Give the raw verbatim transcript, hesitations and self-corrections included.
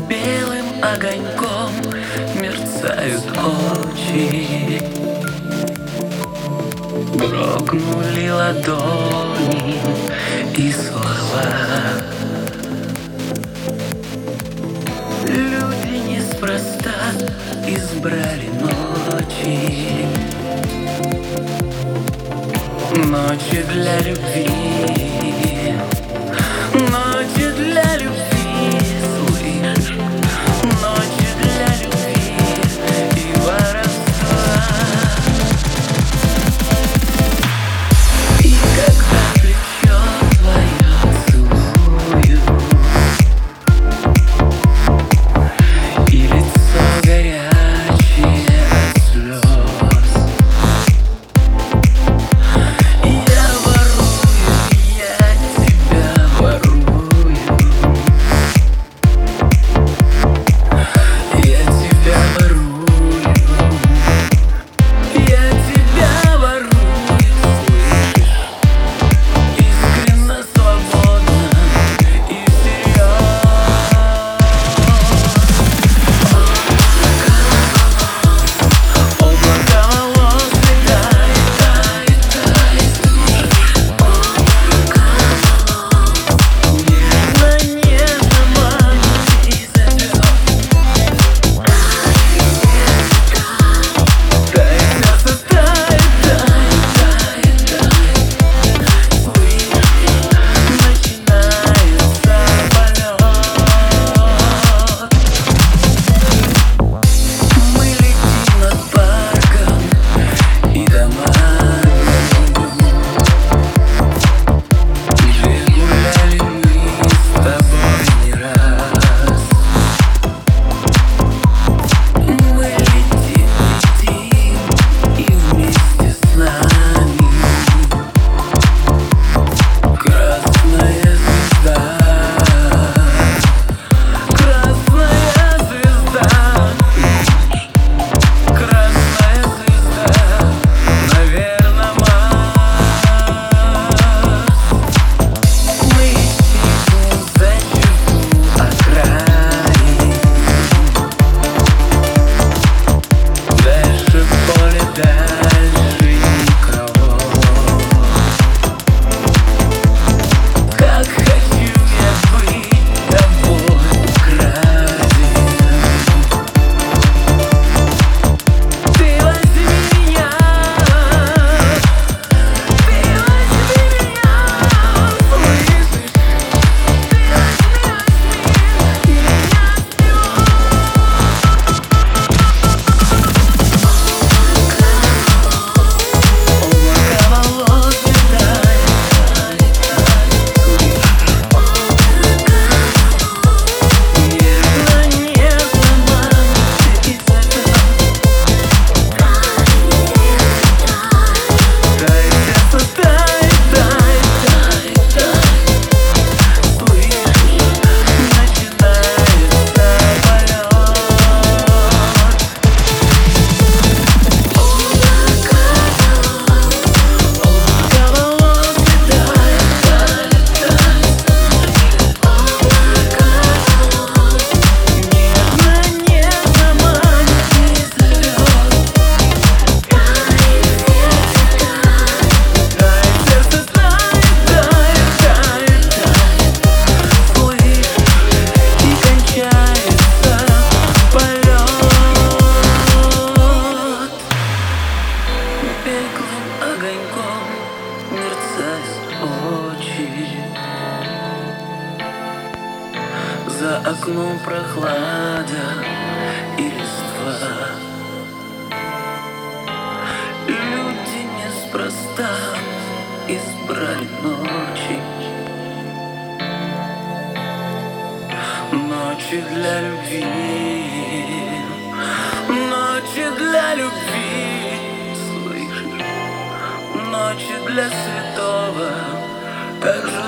белым огоньком мерцают очи. Дрогнули ладони и слова. Люди неспроста избрали ночи, ночи для любви, ночи для любви, слышишь? Ночи для любви и воровства. И когда плечо твое целую, и лицо горячее от слез, я ворую, я тебя ворую, я тебя ворую, я тебя ворую, слышишь? Искренно, свободно и всерьез. Облако волос летает, тает, тает. Нежно, нежно манит и зовет. Тает мясо, тает, тает, тает, тает. Слышишь, начинается полет. Мы летим над парком и домами, где гуляли мы с тобой не раз. Мы летим, летим, и вместе с нами красная звезда, красная звезда, красная звезда, наверно, Марс. Мы исчезнем за черту окраин, дальше поле, дальше никого. Как хочу я быть тобой украден. Ты возьми меня, ты возьми меня, слышишь? Ты возьми, возьми меня вперед. Облако волос летает, тает, тает, слышишь? Нежно, нежно манит и зовет. Тает мясо, тает, тает, тает, тает. Слышишь, начинается полет. Облако волос летает, тает, тает. Нежно, нежно манит и зовет. Тает сердце, тает, тает, тает, тает. Слышишь, и кончается полет. Беглым огоньком мерцают очи. За окном прохлада и листва. Люди неспроста избрали ночи, ночи для любви, ночи для любви, слышишь? Ночи для святого, как же